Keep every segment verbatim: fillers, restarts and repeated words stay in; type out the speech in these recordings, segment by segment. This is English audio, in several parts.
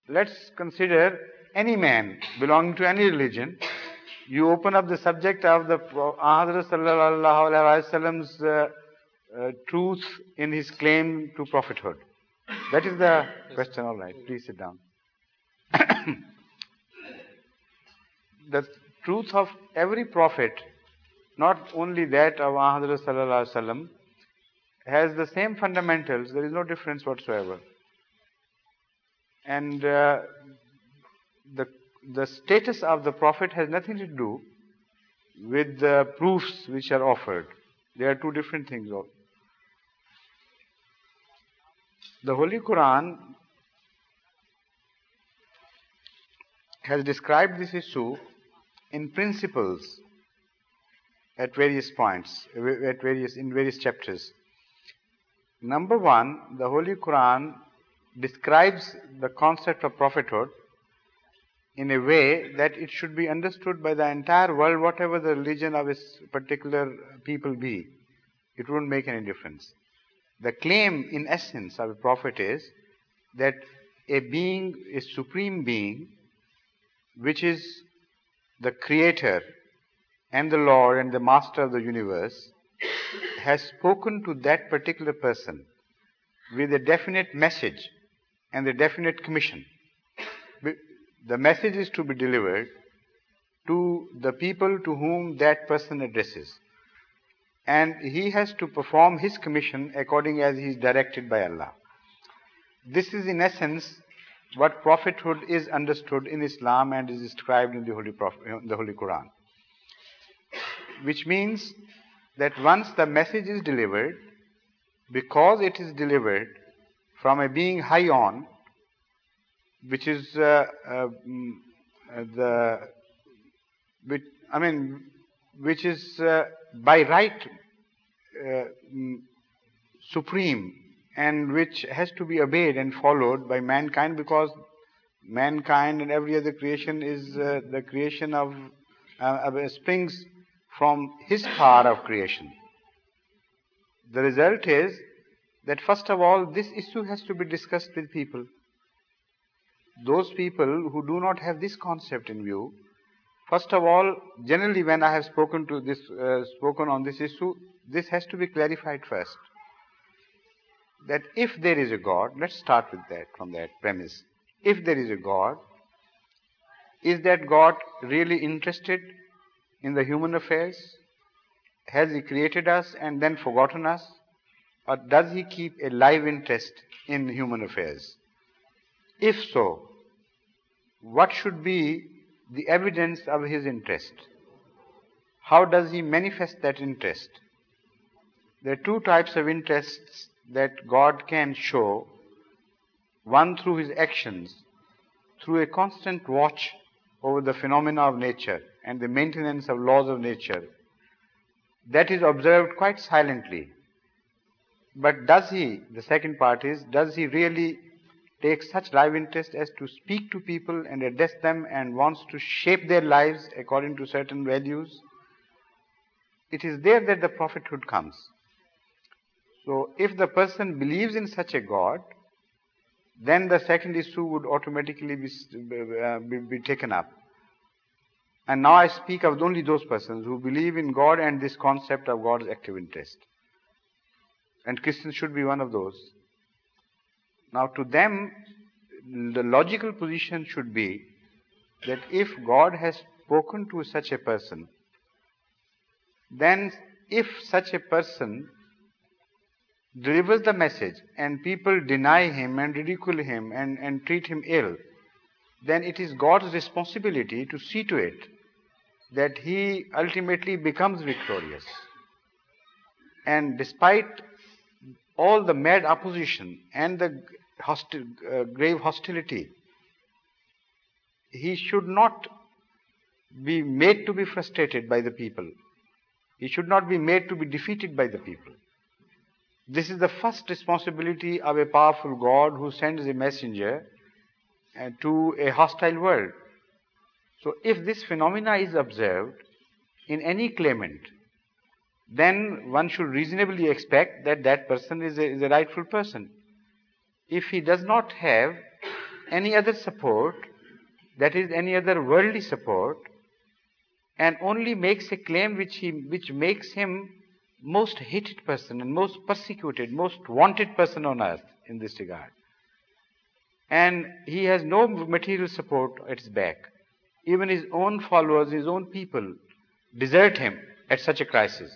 let's consider any man belonging to any religion. You open up the subject of the Hazrat Sallallahu Alaihi Wasallam's uh, uh, truth in his claim to prophethood. That is the question. All right, please sit down. The truth of every prophet, not only that of Hazrat Sallallahu Alaihi Wasallam, has the same fundamentals. There is no difference whatsoever. And uh, the the status of the prophet has nothing to do with the proofs which are offered. They are two different things. The Holy Quran has described this issue in principles at various points, at various in various chapters. Number one, the Holy Quran describes the concept of prophethood in a way that it should be understood by the entire world, whatever the religion of a particular people be. It wouldn't make any difference. The claim, in essence, of a prophet is that a being, a supreme being, which is the creator and the Lord and the master of the universe, has spoken to that particular person with a definite message and a definite commission. The message is to be delivered to the people to whom that person addresses. And he has to perform his commission according as he is directed by Allah. This is in essence what prophethood is understood in Islam and is described in the Holy, Prophet, the Holy Quran. Which means that once the message is delivered, because it is delivered from a being high on, which is uh, uh, the, which, I mean, which is uh, by right uh, supreme and which has to be obeyed and followed by mankind, because mankind and every other creation is uh, the creation of, uh, springs from his power of creation. The result is that first of all, this issue has to be discussed with people. Those people who do not have this concept in view, first of all, generally when I have spoken to this, uh, spoken on this issue, this has to be clarified first. That if there is a God, let's start with that, from that premise. If there is a God, is that God really interested in the human affairs? Has he created us and then forgotten us? Or does he keep a live interest in human affairs? If so, what should be the evidence of his interest? How does he manifest that interest? There are two types of interests that God can show. One through his actions, through a constant watch over the phenomena of nature and the maintenance of laws of nature. That is observed quite silently. But does he, the second part is, does he really take such live interest as to speak to people and address them and wants to shape their lives according to certain values? It is there that the prophethood comes. So if the person believes in such a God, then the second issue would automatically be, uh, be, be taken up. And now I speak of only those persons who believe in God and this concept of God's active interest. And Christians should be one of those. Now to them, the logical position should be that if God has spoken to such a person, then if such a person delivers the message and people deny him and ridicule him and, and treat him ill, then it is God's responsibility to see to it that he ultimately becomes victorious. And despite all the mad opposition and the hostil, uh, grave hostility, he should not be made to be frustrated by the people. He should not be made to be defeated by the people. This is the first responsibility of a powerful God who sends a messenger uh, to a hostile world. So if this phenomena is observed in any claimant, then one should reasonably expect that that person is a, is a rightful person. If he does not have any other support, that is any other worldly support, and only makes a claim which he which makes him most hated person and most persecuted, most wanted person on earth in this regard. And he has no material support at his back. Even his own followers, his own people desert him at such a crisis.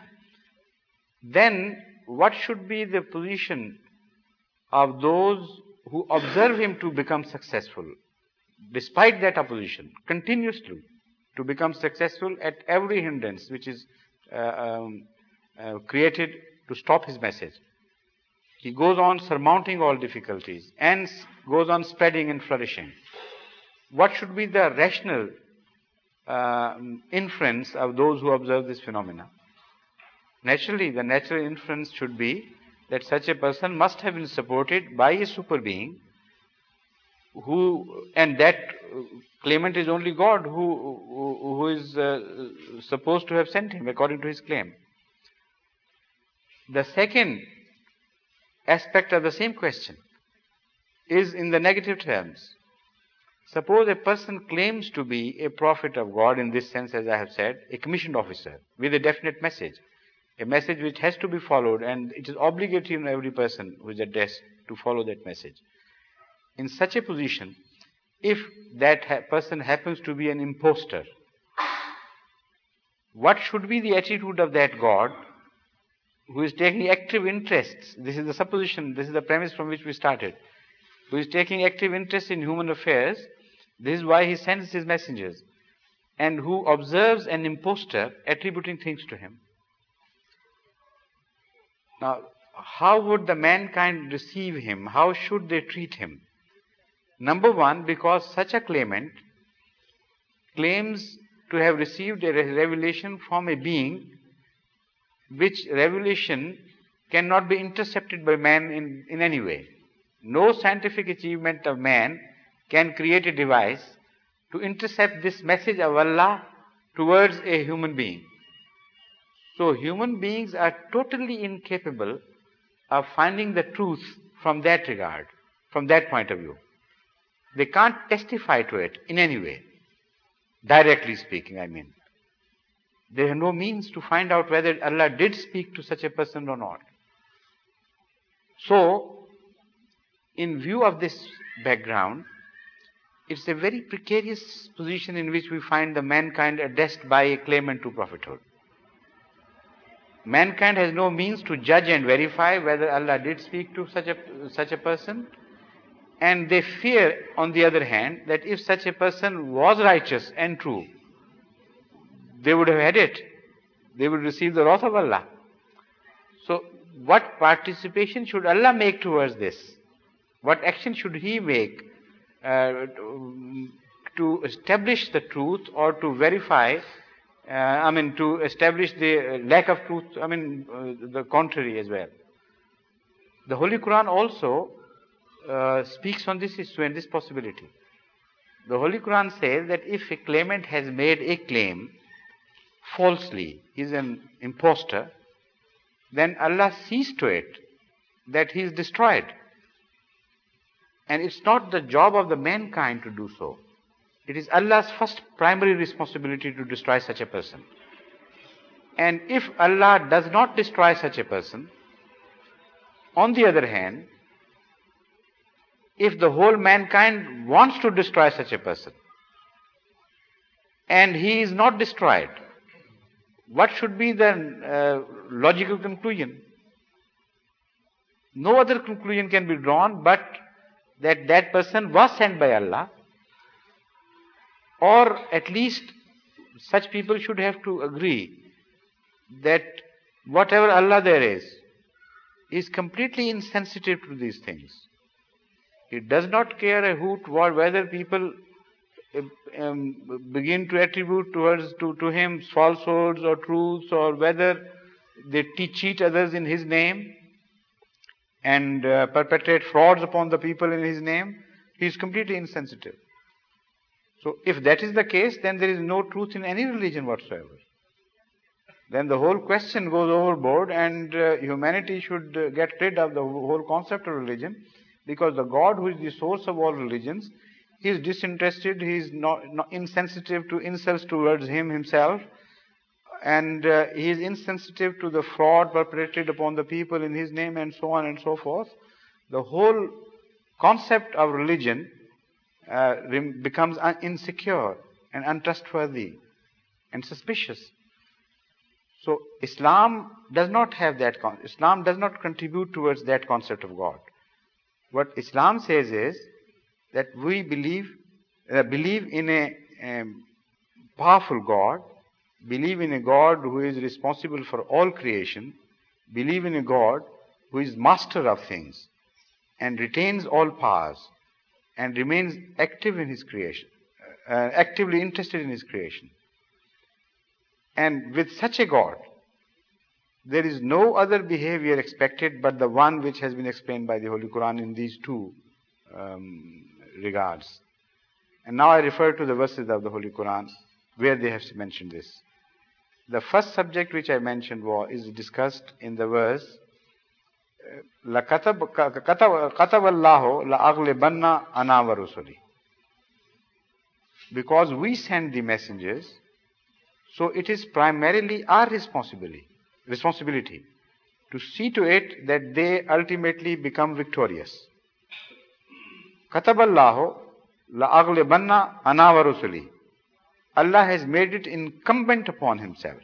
Then what should be the position of those who observe him to become successful, despite that opposition, continuously to become successful at every hindrance which is uh, um, uh, created to stop his message? He goes on surmounting all difficulties and goes on spreading and flourishing. What should be the rational uh, inference of those who observe this phenomena? Naturally, the natural inference should be that such a person must have been supported by a super being, who, and that claimant is only God, who, who, who is uh, supposed to have sent him according to his claim. The second aspect of the same question is in the negative terms. Suppose a person claims to be a prophet of God in this sense, as I have said, a commissioned officer with a definite message, a message which has to be followed, and it is obligatory on every person who is addressed to follow that message. In such a position, if that ha- person happens to be an impostor, what should be the attitude of that God who is taking active interests? This is the supposition, this is the premise from which we started. Who is taking active interest in human affairs, this is why he sends his messengers, and who observes an impostor attributing things to him. Now, how would the mankind receive him? How should they treat him? Number one, because such a claimant claims to have received a revelation from a being which revelation cannot be intercepted by man in, in any way. No scientific achievement of man can create a device to intercept this message of Allah towards a human being. So human beings are totally incapable of finding the truth from that regard, from that point of view. They can't testify to it in any way, directly speaking, I mean. They have no means to find out whether Allah did speak to such a person or not. So, in view of this background, it's a very precarious position in which we find the mankind addressed by a claimant to prophethood. Mankind has no means to judge and verify whether Allah did speak to such a, such a person, and they fear, on the other hand, that if such a person was righteous and true, they would have had it. They would receive the wrath of Allah. So, what participation should Allah make towards this? What action should He make uh, to, to establish the truth or to verify, uh, I mean, to establish the lack of truth, I mean, uh, the contrary as well. The Holy Quran also uh, speaks on this issue and this possibility. The Holy Quran says that if a claimant has made a claim falsely, he is an impostor, then Allah sees to it that he is destroyed. And it's not the job of the mankind to do so. It is Allah's first primary responsibility to destroy such a person. And if Allah does not destroy such a person, on the other hand, if the whole mankind wants to destroy such a person, and he is not destroyed, what should be the uh, logical conclusion? No other conclusion can be drawn but that that person was sent by Allah, or at least such people should have to agree that whatever Allah there is, is completely insensitive to these things. He does not care a hoot whether people um, begin to attribute towards to, to him falsehoods or truths, or whether they teach, cheat others in his name and uh, perpetrate frauds upon the people in his name. He is completely insensitive. So if that is the case, then there is no truth in any religion whatsoever. Then the whole question goes overboard, and uh, humanity should uh, get rid of the whole concept of religion Because the God who is the source of all religions, he is disinterested, he is not, not insensitive to insults towards him himself, and uh, he is insensitive to the fraud perpetrated upon the people in his name, and so on and so forth. The whole concept of religion uh, becomes un- insecure and untrustworthy and suspicious. So Islam does not have that con- Islam does not contribute towards that concept of God. What Islam says is that we believe uh, believe in a um, powerful God, believe in a God who is responsible for all creation, believe in a God who is master of things and retains all powers and remains active in his creation, uh, actively interested in his creation. And with such a God, there is no other behavior expected but the one which has been explained by the Holy Quran in these two um, regards. And now I refer to the verses of the Holy Quran where they have mentioned this. The first subject which I mentioned was, is discussed in the verse لَكَتَبَ اللَّهُ لَأَغْلِبَنَّ أَنَا وَرُسُلِي. Because we send the messengers, so it is primarily our responsibility, responsibility to see to it that they ultimately become victorious. كَتَبَ اللَّهُ لَأَغْلِبَنَّ أَنَا وَرُسُلِي. Allah has made it incumbent upon himself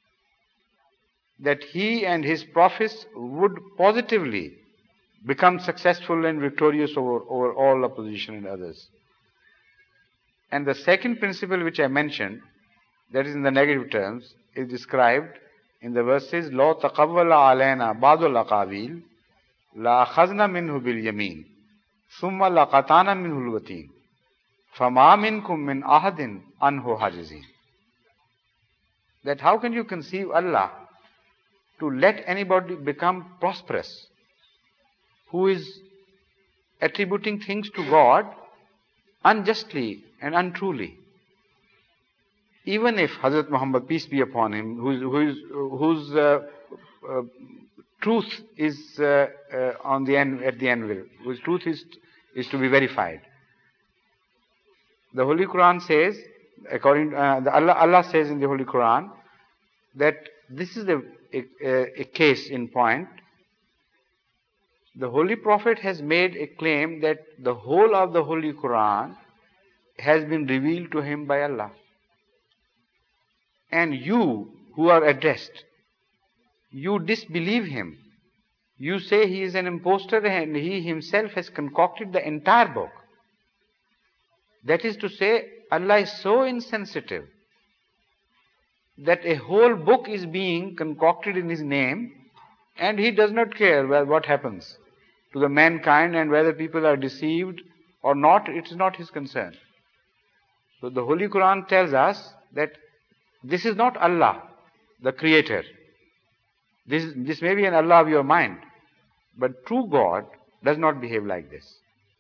that he and his prophets would positively become successful and victorious over, over all opposition and others. And the second principle which I mentioned, that is in the negative terms, is described in the verses لَوْ تَقَوَّلَ عَلَيْنَا بَعْضُ الْأَقَاوِيلِ لَأَخَذْنَا مِنْهُ بِالْيَمِينِ ثُمَّ لَقَطَعْنَا مِنْهُ الْوَتِينَ فَمَا مِنْكُمْ مِنْ أَحَدٍ عَنْهُ حَاجِزِينَ. That how can you conceive Allah to let anybody become prosperous who is attributing things to God unjustly and untruly? Even if Hazrat Muhammad, peace be upon him, whose, whose, whose uh, uh, truth is uh, uh, on the end, at the anvil, whose truth is, is to be verified. The Holy Quran says, according uh, the Allah, Allah says in the Holy Quran that this is a, a, a case in point. The Holy Prophet has made a claim that the whole of the Holy Quran has been revealed to him by Allah. And you who are addressed, you disbelieve him. You say he is an impostor and he himself has concocted the entire book. That is to say, Allah is so insensitive that a whole book is being concocted in his name and he does not care what happens to the mankind and whether people are deceived or not. It is not his concern. So the Holy Quran tells us that this is not Allah, the creator. This, this may be an Allah of your mind, but true God does not behave like this.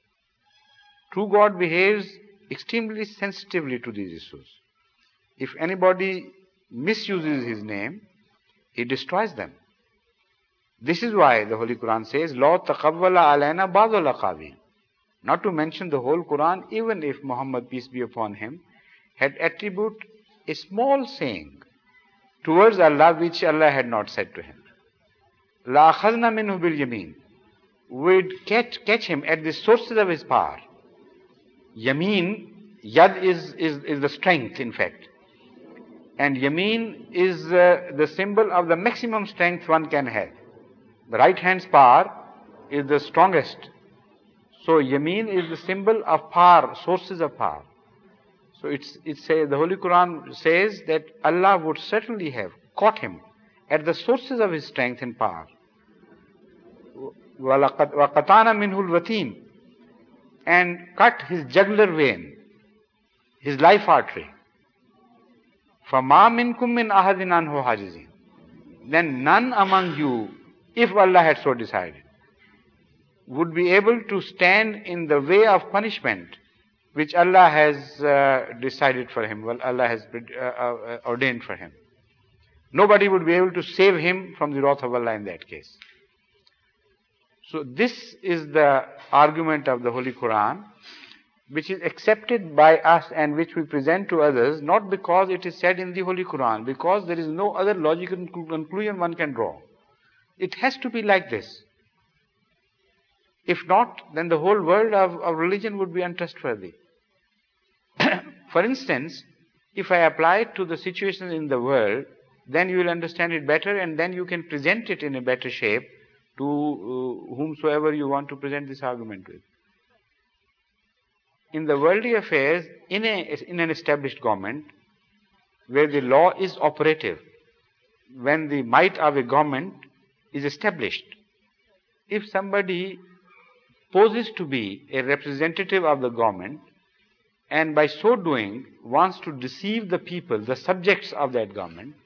True God behaves extremely sensitively to these issues. If anybody misuses his name, he destroys them. This is why the Holy Quran says, لَوْ تَقَوَّلَ عَلَيْنَا بَعْضُ الْأَقَاوِيلِ. Not to mention the whole Quran, even if Muhammad, peace be upon him, had attributed a small saying towards Allah which Allah had not said to him. لَأَخَذْنَا مِنْهُ بِالْيَمِينِ. We'd catch, catch him at the sources of his power. Yameen, Yad is, is, is the strength, in fact. And Yameen is uh, the symbol of the maximum strength one can have. The right hand's power is the strongest. So Yameen is the symbol of power, sources of power. So it's, it's a, the Holy Quran says that Allah would certainly have caught him at the sources of his strength and power. وَقَطَعْنَا مِنْهُ الْوَتِينَ. And cut his jugular vein, his life artery. فَمَا مِنْكُمْ مِنْ أَحَدٍ عَنْهُ حَاجِزِينَ. Then none among you, if Allah had so decided, would be able to stand in the way of punishment which Allah has uh, decided for him, well, Allah has uh, uh, ordained for him. Nobody would be able to save him from the wrath of Allah in that case. So this is the argument of the Holy Quran, which is accepted by us and which we present to others, not because it is said in the Holy Quran, because there is no other logical conclusion one can draw. It has to be like this. If not, then the whole world of, of religion would be untrustworthy. For instance, if I apply it to the situations in the world, then you will understand it better and then you can present it in a better shape to uh, whomsoever you want to present this argument with. In the worldly affairs, in, a, in an established government, where the law is operative, when the might of a government is established, if somebody poses to be a representative of the government and by so doing wants to deceive the people, the subjects of that government,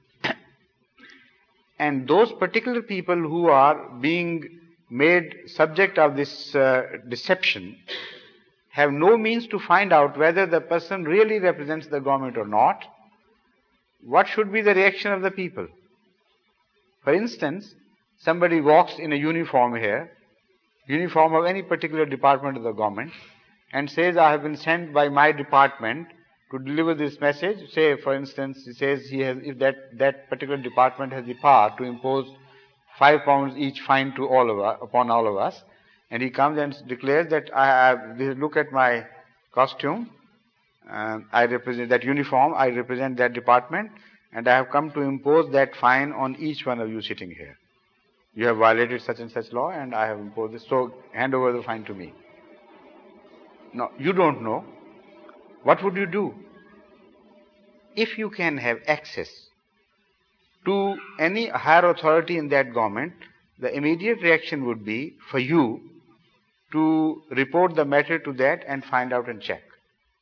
and those particular people who are being made subject of this uh, deception have no means to find out whether the person really represents the government or not, what should be the reaction of the people? For instance, somebody walks in a uniform here, uniform of any particular department of the government, and says, I have been sent by my department to deliver this message. Say, for instance, he says he has, if that, that particular department has the power to impose five pounds each fine to all of us, upon all of us, and he comes and declares that I have, look at my costume, uh, I represent that uniform, I represent that department, and I have come to impose that fine on each one of you sitting here. You have violated such and such law and I have imposed this, so hand over the fine to me. No, you don't know. What would you do? If you can have access to any higher authority in that government, the immediate reaction would be for you to report the matter to that and find out and check.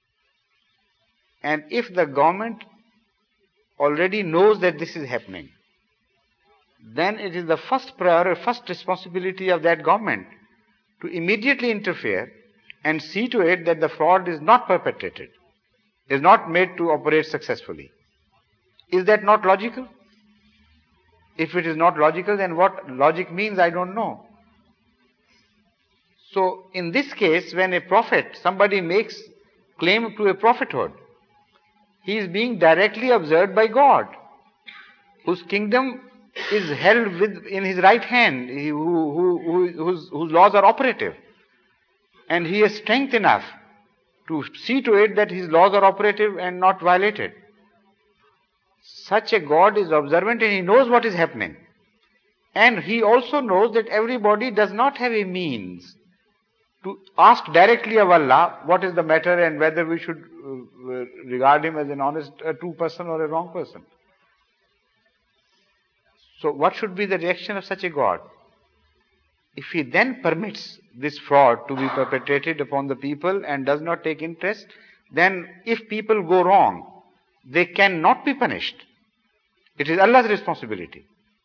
And if the government already knows that this is happening, then it is the first priority, first responsibility of that government to immediately interfere and see to it that the fraud is not perpetrated, is not made to operate successfully. Is that not logical? If it is not logical, then what logic means, I don't know. So, in this case, when a prophet, somebody makes claim to a prophethood, he is being directly observed by God, whose kingdom is held with, in his right hand, he, who, who, who, whose, whose laws are operative. And he has strength enough to see to it that his laws are operative and not violated. Such a God is observant and he knows what is happening. And he also knows that everybody does not have a means to ask directly of Allah what is the matter and whether we should uh, regard him as an honest, a true person or a wrong person. So what should be the reaction of such a God? If he then permits this fraud to be perpetrated upon the people and does not take interest, then if people go wrong, they cannot be punished. It is Allah's responsibility.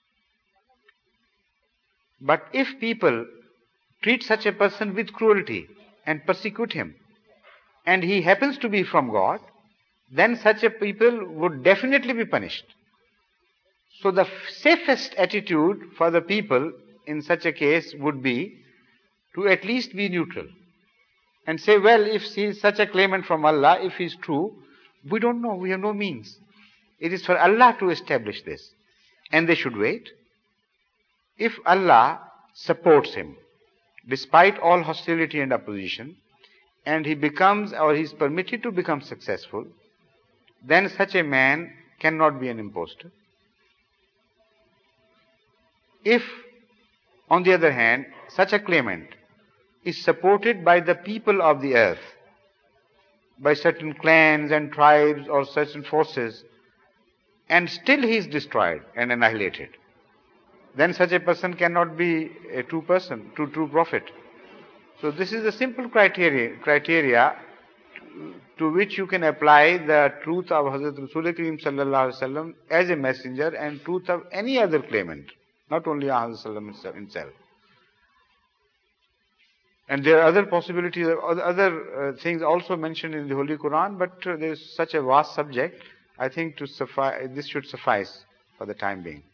But if people treat such a person with cruelty and persecute him, and he happens to be from God, then such a people would definitely be punished. So the safest attitude for the people in such a case would be to at least be neutral and say, well, if he is such a claimant from Allah, if he is true, we don't know, we have no means. It is for Allah to establish this. And they should wait. If Allah supports him, despite all hostility and opposition, and he becomes, or he is permitted to become successful, then such a man cannot be an impostor. If, on the other hand, such a claimant is supported by the people of the earth, by certain clans and tribes or certain forces, and still he is destroyed and annihilated, then such a person cannot be a true person, true true prophet. So this is the simple criteria, criteria to which you can apply the truth of Hazrat Rasul Kareem Sallallahu Alaihi Wasallam as a messenger and truth of any other claimant, not only Hazrat Sallallahu himself. And there are other possibilities, other uh, things also mentioned in the Holy Quran, but uh, there is such a vast subject, I think to suffice, this should suffice for the time being.